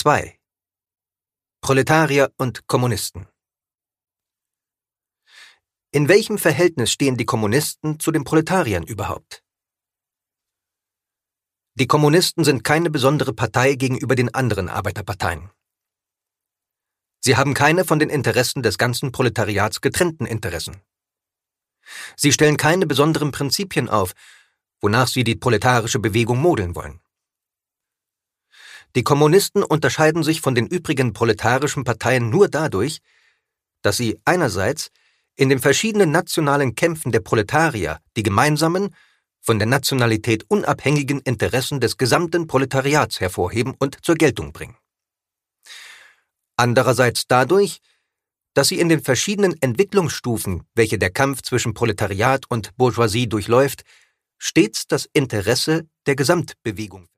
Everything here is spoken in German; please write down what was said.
2. Proletarier und Kommunisten. In welchem Verhältnis stehen die Kommunisten zu den Proletariern überhaupt? Die Kommunisten sind keine besondere Partei gegenüber den anderen Arbeiterparteien. Sie haben keine von den Interessen des ganzen Proletariats getrennten Interessen. Sie stellen keine besonderen Prinzipien auf, wonach sie die proletarische Bewegung modeln wollen. Die Kommunisten unterscheiden sich von den übrigen proletarischen Parteien nur dadurch, dass sie einerseits in den verschiedenen nationalen Kämpfen der Proletarier die gemeinsamen, von der Nationalität unabhängigen Interessen des gesamten Proletariats hervorheben und zur Geltung bringen. Andererseits dadurch, dass sie in den verschiedenen Entwicklungsstufen, welche der Kampf zwischen Proletariat und Bourgeoisie durchläuft, stets das Interesse der Gesamtbewegung